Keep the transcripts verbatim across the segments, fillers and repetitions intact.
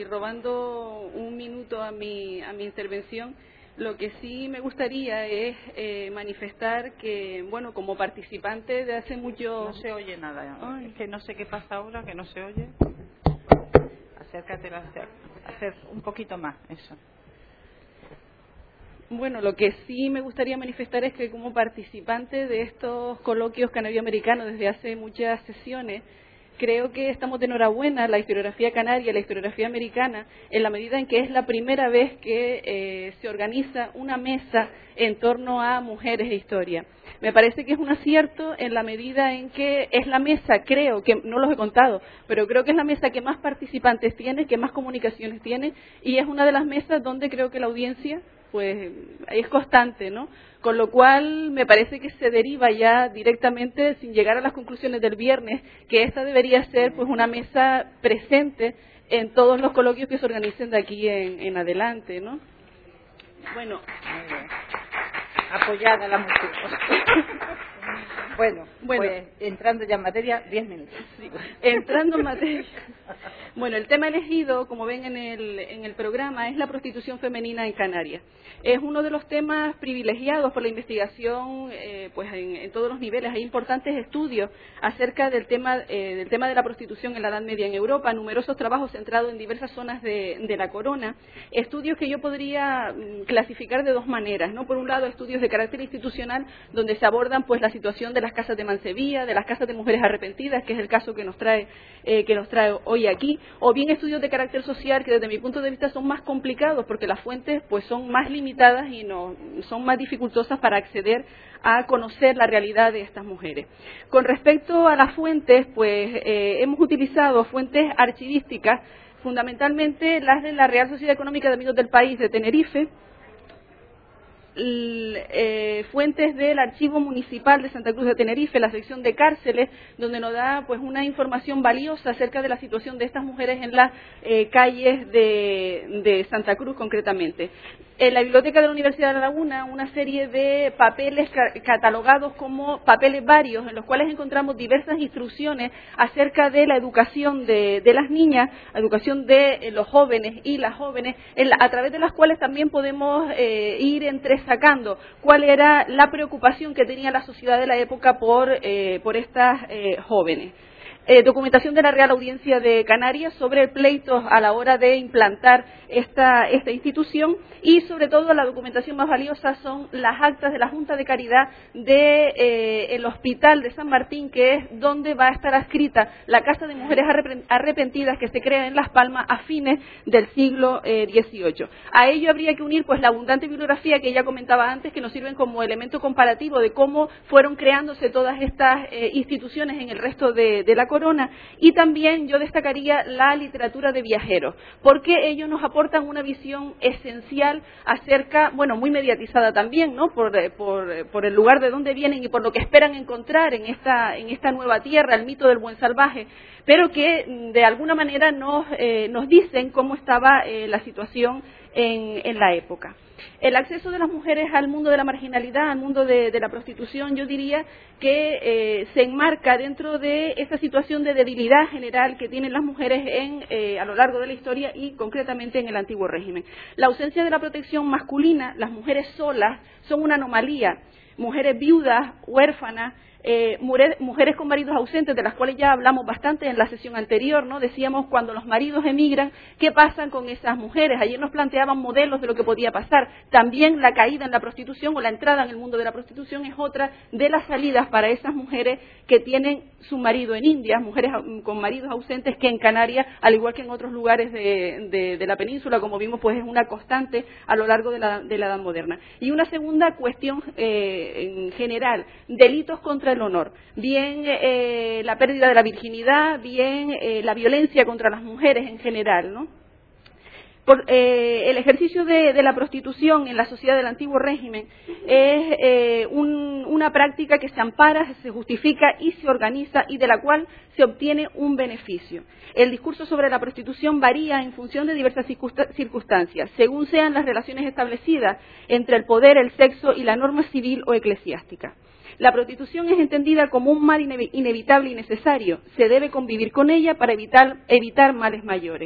Robando un minuto a mi, a mi intervención, lo que sí me gustaría es eh, manifestar que, bueno, como participante de hace mucho... No se oye nada. Ay. Es que no sé qué pasa ahora, que no se oye. Acércate, hacer un poquito más, eso. Bueno, lo que sí me gustaría manifestar es que como participante de estos coloquios canario-americanos desde hace muchas sesiones, creo que estamos de enhorabuena la historiografía canaria, la historiografía americana, en la medida en que es la primera vez que eh, se organiza una mesa en torno a mujeres e historia. Me parece que es un acierto en la medida en que es la mesa, creo, que no los he contado, pero creo que es la mesa que más participantes tiene, que más comunicaciones tiene, y es una de las mesas donde creo que la audiencia pues es constante, ¿no? Con lo cual me parece que se deriva ya directamente, sin llegar a las conclusiones del viernes, que esta debería ser pues una mesa presente en todos los coloquios que se organicen de aquí en, en adelante, ¿no? Bueno, apoyada la música. Bueno, bueno, pues entrando ya en materia, diez minutos. Sí, entrando en materia. Bueno, el tema elegido, como ven en el, en el programa, es la prostitución femenina en Canarias. Es uno de los temas privilegiados por la investigación, eh, pues en, en todos los niveles. Hay importantes estudios acerca del tema, eh, del tema de la prostitución en la Edad Media en Europa, numerosos trabajos centrados en diversas zonas de, de la corona, estudios que yo podría mm, clasificar de dos maneras, ¿no? Por un lado, estudios de carácter institucional, donde se abordan pues la situación de las casas de mancebía, de las casas de mujeres arrepentidas, que es el caso que nos trae, eh, que nos trae hoy aquí, o bien estudios de carácter social que desde mi punto de vista son más complicados porque las fuentes pues son más limitadas y no, son más dificultosas para acceder a conocer la realidad de estas mujeres. Con respecto a las fuentes, pues eh, hemos utilizado fuentes archivísticas, fundamentalmente las de la Real Sociedad Económica de Amigos del País de Tenerife, Eh, fuentes del Archivo Municipal de Santa Cruz de Tenerife, la sección de cárceles, donde nos da pues una información valiosa acerca de la situación de estas mujeres en las eh, calles de, de Santa Cruz concretamente. En la biblioteca de la Universidad de La Laguna, una serie de papeles ca catalogados como papeles varios, en los cuales encontramos diversas instrucciones acerca de la educación de, de las niñas, la educación de eh, los jóvenes y las jóvenes, en la, a través de las cuales también podemos eh, ir entresacando cuál era la preocupación que tenía la sociedad de la época por, eh, por estas eh, jóvenes. Eh, documentación de la Real Audiencia de Canarias sobre pleitos a la hora de implantar esta, esta institución, y sobre todo la documentación más valiosa son las actas de la Junta de Caridad del de, eh, Hospital de San Martín, que es donde va a estar adscrita la Casa de Mujeres Arrepentidas que se crea en Las Palmas a fines del siglo eh, dieciocho. A ello habría que unir pues la abundante bibliografía que ya comentaba antes, que nos sirven como elemento comparativo de cómo fueron creándose todas estas eh, instituciones en el resto de, de la corona, y también yo destacaría la literatura de viajeros, porque ellos nos aportan una visión esencial acerca, bueno, muy mediatizada también, ¿no? Por, por, por el lugar de donde vienen y por lo que esperan encontrar en esta, en esta nueva tierra, el mito del buen salvaje, pero que de alguna manera nos, eh, nos dicen cómo estaba eh, la situación en, en la época. El acceso de las mujeres al mundo de la marginalidad, al mundo de, de la prostitución, yo diría que eh, se enmarca dentro de esa situación de debilidad general que tienen las mujeres en, eh, a lo largo de la historia y concretamente en el antiguo régimen. La ausencia de la protección masculina, las mujeres solas son una anomalía. Mujeres viudas, huérfanas, eh, mujeres, mujeres con maridos ausentes, de las cuales ya hablamos bastante en la sesión anterior, ¿no? Decíamos cuando los maridos emigran, ¿qué pasan con esas mujeres? Ayer nos planteaban modelos de lo que podía pasar. También la caída en la prostitución o la entrada en el mundo de la prostitución es otra de las salidas para esas mujeres que tienen su marido en India, mujeres con maridos ausentes, que en Canarias, al igual que en otros lugares de, de, de la península, como vimos, pues es una constante a lo largo de la, de la Edad Moderna. Y una segunda cuestión eh, en general, delitos contra el honor, bien eh, la pérdida de la virginidad, bien eh, la violencia contra las mujeres en general, ¿no? Por, eh, el ejercicio de, de la prostitución en la sociedad del antiguo régimen es eh, un, una práctica que se ampara, se justifica y se organiza y de la cual se obtiene un beneficio. El discurso sobre la prostitución varía en función de diversas circunstancias, según sean las relaciones establecidas entre el poder, el sexo y la norma civil o eclesiástica. La prostitución es entendida como un mal inevitable y necesario. Se debe convivir con ella para evitar, evitar males mayores.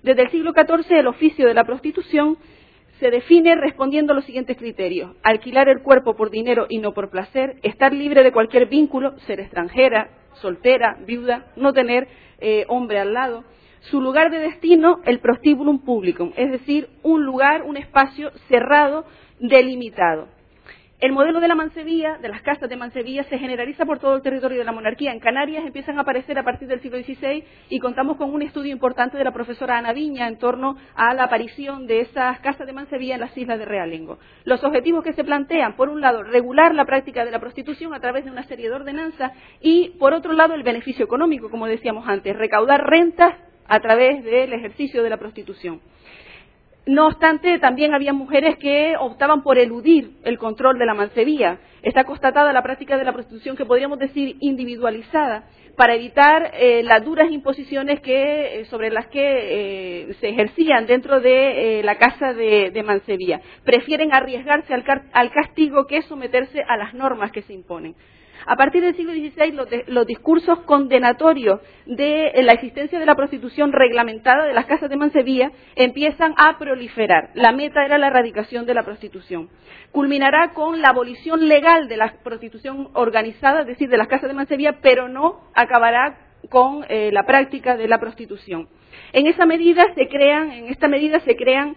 Desde el siglo catorce, el oficio de la prostitución se define respondiendo a los siguientes criterios: alquilar el cuerpo por dinero y no por placer, estar libre de cualquier vínculo, ser extranjera, soltera, viuda, no tener eh, hombre al lado. Su lugar de destino, el prostíbulum publicum, es decir, un lugar, un espacio cerrado, delimitado. El modelo de la mancebía, de las casas de mancebía, se generaliza por todo el territorio de la monarquía. En Canarias empiezan a aparecer a partir del siglo dieciséis y contamos con un estudio importante de la profesora Ana Viña en torno a la aparición de esas casas de mancebía en las islas de Realengo. Los objetivos que se plantean, por un lado, regular la práctica de la prostitución a través de una serie de ordenanzas y, por otro lado, el beneficio económico, como decíamos antes, recaudar rentas a través del ejercicio de la prostitución. No obstante, también había mujeres que optaban por eludir el control de la mancebía. Está constatada la práctica de la prostitución, que podríamos decir individualizada, para evitar eh, las duras imposiciones que, eh, sobre las que eh, se ejercían dentro de eh, la casa de, de mancebía. Prefieren arriesgarse al, al castigo que someterse a las normas que se imponen. A partir del siglo dieciséis, los, de, los discursos condenatorios de la existencia de la prostitución reglamentada de las casas de mancebía empiezan a proliferar. La meta era la erradicación de la prostitución. Culminará con la abolición legal de la prostitución organizada, es decir, de las casas de mancebía, pero no acabará con eh, la práctica de la prostitución. En esa medida se crean, en esta medida se crean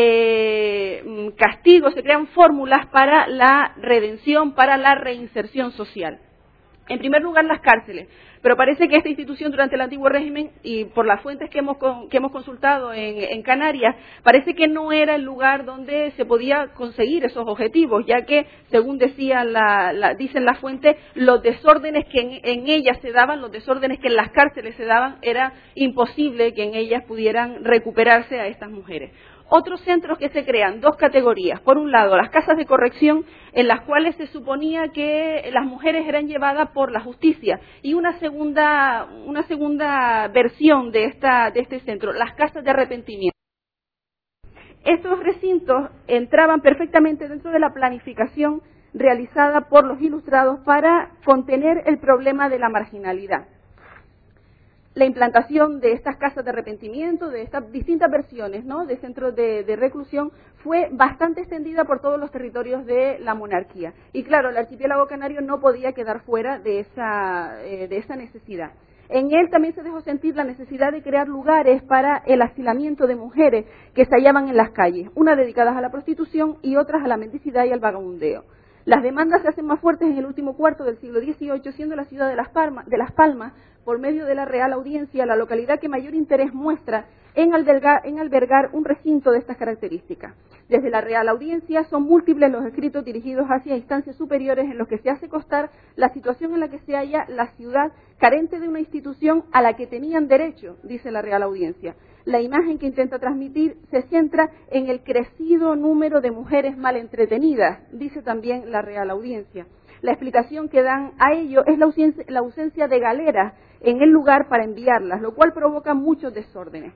eh, castigos, se crean fórmulas para la redención, para la reinserción social. En primer lugar, las cárceles. Pero parece que esta institución durante el antiguo régimen, y por las fuentes que hemos, que hemos consultado en, en Canarias, parece que no era el lugar donde se podía conseguir esos objetivos, ya que, según decía la, la, dicen las fuentes, los desórdenes que en, en ellas se daban, los desórdenes que en las cárceles se daban, era imposible que en ellas pudieran recuperarse a estas mujeres. Otros centros que se crean, dos categorías. Por un lado, las casas de corrección, en las cuales se suponía que las mujeres eran llevadas por la justicia. Y una segunda, una segunda versión de, esta, de este centro, las casas de arrepentimiento. Estos recintos entraban perfectamente dentro de la planificación realizada por los ilustrados para contener el problema de la marginalidad. La implantación de estas casas de arrepentimiento, de estas distintas versiones, ¿no?, de centros de, de reclusión, fue bastante extendida por todos los territorios de la monarquía. Y claro, el archipiélago canario no podía quedar fuera de esa, eh, de esa necesidad. En él también se dejó sentir la necesidad de crear lugares para el hacinamiento de mujeres que se hallaban en las calles, unas dedicadas a la prostitución y otras a la mendicidad y al vagabundeo. Las demandas se hacen más fuertes en el último cuarto del siglo dieciocho, siendo la ciudad de Las Palmas, de Las Palmas, por medio de la Real Audiencia, la localidad que mayor interés muestra en albergar, en albergar un recinto de estas características. Desde la Real Audiencia son múltiples los escritos dirigidos hacia instancias superiores en los que se hace constar la situación en la que se halla la ciudad, carente de una institución a la que tenían derecho, dice la Real Audiencia. La imagen que intenta transmitir se centra en el crecido número de mujeres mal entretenidas, dice también la Real Audiencia. La explicación que dan a ello es la ausencia, la ausencia de galeras en el lugar para enviarlas, lo cual provoca muchos desórdenes.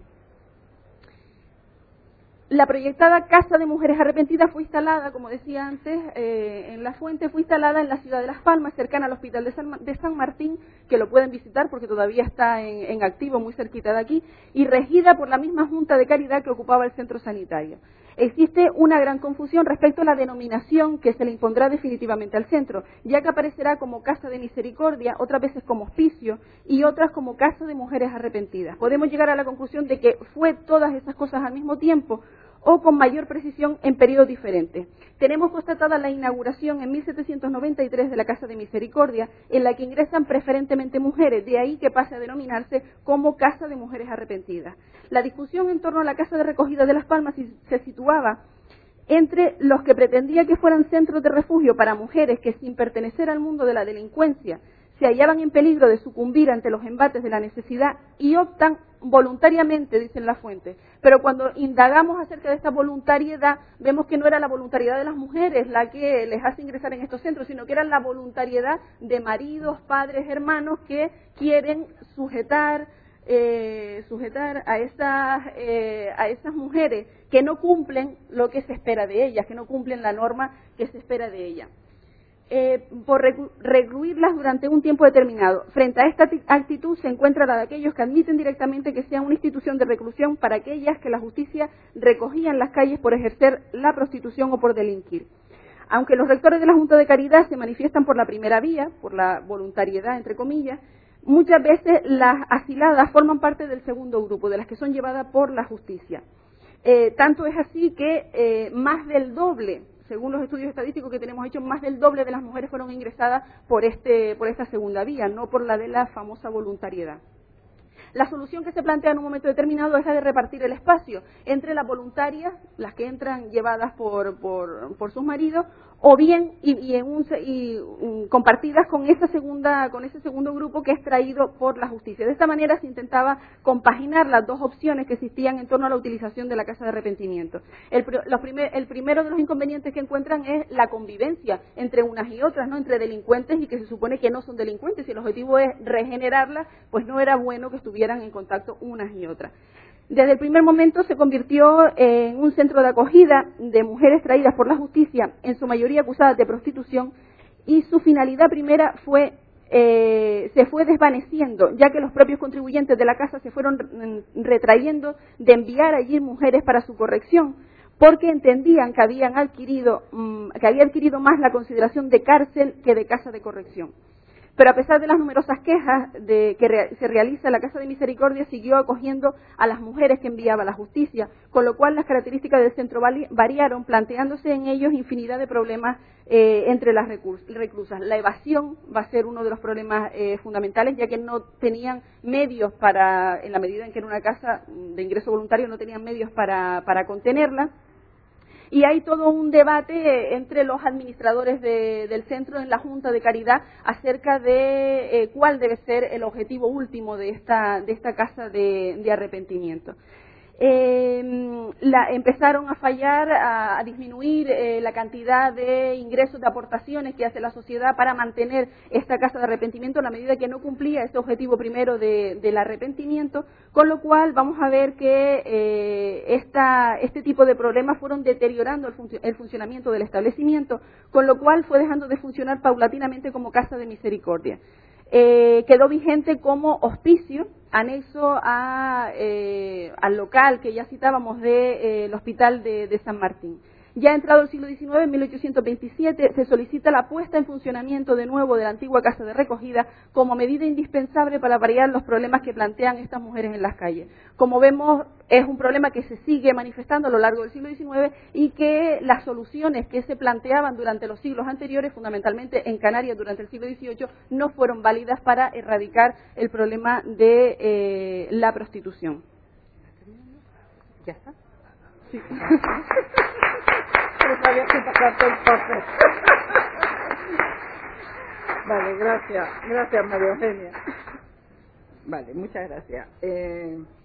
La proyectada Casa de Mujeres Arrepentidas fue instalada, como decía antes, eh, en la fuente, fue instalada en la ciudad de Las Palmas, cercana al Hospital de San, de San Martín, que lo pueden visitar porque todavía está en, en activo, muy cerquita de aquí, y regida por la misma Junta de Caridad que ocupaba el centro sanitario. Existe una gran confusión respecto a la denominación que se le impondrá definitivamente al centro, ya que aparecerá como Casa de Misericordia, otras veces como Hospicio y otras como Casa de Mujeres Arrepentidas. Podemos llegar a la conclusión de que fue todas esas cosas al mismo tiempo o con mayor precisión en periodos diferentes. Tenemos constatada la inauguración en mil setecientos noventa y tres de la Casa de Misericordia, en la que ingresan preferentemente mujeres, de ahí que pase a denominarse como Casa de Mujeres Arrepentidas. La discusión en torno a la Casa de Recogida de Las Palmas se situaba entre los que pretendía que fueran centros de refugio para mujeres que, sin pertenecer al mundo de la delincuencia, se hallaban en peligro de sucumbir ante los embates de la necesidad y optan voluntariamente, dicen las fuentes. Pero cuando indagamos acerca de esta voluntariedad, vemos que no era la voluntariedad de las mujeres la que les hace ingresar en estos centros, sino que era la voluntariedad de maridos, padres, hermanos que quieren sujetar, eh, sujetar a esas, eh, a esas mujeres que no cumplen lo que se espera de ellas, que no cumplen la norma que se espera de ellas. eh, por recluirlas durante un tiempo determinado. Frente a esta actitud se encuentra la de aquellos que admiten directamente que sea una institución de reclusión para aquellas que la justicia recogía en las calles por ejercer la prostitución o por delinquir. Aunque los rectores de la Junta de Caridad se manifiestan por la primera vía, por la voluntariedad, entre comillas, muchas veces las asiladas forman parte del segundo grupo, de las que son llevadas por la justicia. Eh, tanto es así que eh, más del doble, según los estudios estadísticos que tenemos hechos, más del doble de las mujeres fueron ingresadas por, este, por esta segunda vía, no por la de la famosa voluntariedad. La solución que se plantea en un momento determinado es la de repartir el espacio entre las voluntarias, las que entran llevadas por, por, por sus maridos, o bien y, y, en un, y um, compartidas con esa segunda, con ese segundo grupo que es traído por la justicia. De esta manera se intentaba compaginar las dos opciones que existían en torno a la utilización de la casa de arrepentimiento. El, los primer, el primero de los inconvenientes que encuentran es la convivencia entre unas y otras, no entre delincuentes y que se supone que no son delincuentes. Si el objetivo es regenerarlas, pues no era bueno que estuvieran en contacto unas y otras. Desde el primer momento se convirtió en un centro de acogida de mujeres traídas por la justicia, en su mayoría acusadas de prostitución, y su finalidad primera fue eh, se fue desvaneciendo, ya que los propios contribuyentes de la casa se fueron retrayendo de enviar allí mujeres para su corrección, porque entendían que habían adquirido mmm, que había adquirido más la consideración de cárcel que de casa de corrección. Pero a pesar de las numerosas quejas de que re, se realiza, la Casa de Misericordia siguió acogiendo a las mujeres que enviaba la justicia, con lo cual las características del centro variaron, planteándose en ellos infinidad de problemas eh, entre las reclusas. La evasión va a ser uno de los problemas eh, fundamentales, ya que no tenían medios para, en la medida en que era una casa de ingreso voluntario, no tenían medios para, para contenerla. Y hay todo un debate entre los administradores de, del centro en la Junta de Caridad acerca de eh, cuál debe ser el objetivo último de esta, de esta casa de, de arrepentimiento. Eh, la, empezaron a fallar, a, a disminuir eh, la cantidad de ingresos, de aportaciones que hace la sociedad para mantener esta casa de arrepentimiento a la medida que no cumplía ese objetivo primero de, del arrepentimiento, con lo cual vamos a ver que eh, esta, este tipo de problemas fueron deteriorando el, func el funcionamiento del establecimiento, con lo cual fue dejando de funcionar paulatinamente como casa de misericordia. Eh, quedó vigente como hospicio, anexo a, eh, al local que ya citábamos del de, eh, Hospital de, de San Martín. Ya entrado el siglo diecinueve, en mil ochocientos veintisiete, se solicita la puesta en funcionamiento de nuevo de la antigua casa de recogida como medida indispensable para variar los problemas que plantean estas mujeres en las calles. Como vemos, es un problema que se sigue manifestando a lo largo del siglo diecinueve y que las soluciones que se planteaban durante los siglos anteriores, fundamentalmente en Canarias durante el siglo dieciocho, no fueron válidas para erradicar el problema de eh, la prostitución. ¿Ya está? Sí. Vale, gracias, gracias María Eugenia. Vale, muchas gracias. Eh...